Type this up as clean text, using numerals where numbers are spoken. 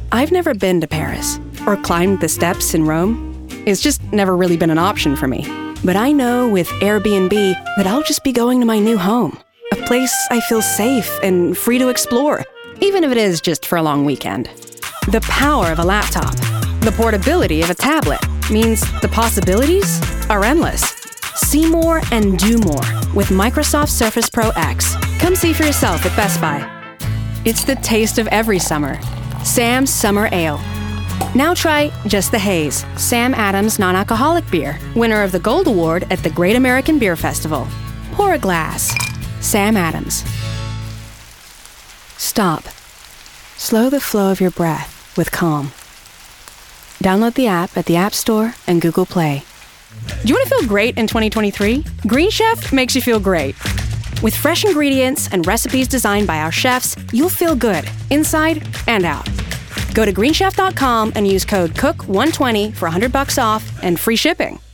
I've never been to Paris or climbed the steps in Rome. It's just never really been an option for me. But I know with Airbnb that I'll just be going to my new home, a place I feel safe and free to explore, even if it is just for a long weekend. The power of a laptop, the portability of a tablet, means the possibilities are endless. See more and do more with Microsoft Surface Pro X. Come see for yourself at Best Buy. It's the taste of every summer. Sam's Summer Ale. Now try Just the Haze, Sam Adams non-alcoholic beer, winner of the Gold Award at the Great American Beer Festival. Pour a glass. Sam Adams. Stop. Slow the flow of your breath with Calm. Download the app at the App Store and Google Play. Do you want to feel great in 2023? Green Chef makes you feel great. With fresh ingredients and recipes designed by our chefs, you'll feel good, inside and out. Go to greenchef.com and use code COOK120 for $100 off and free shipping.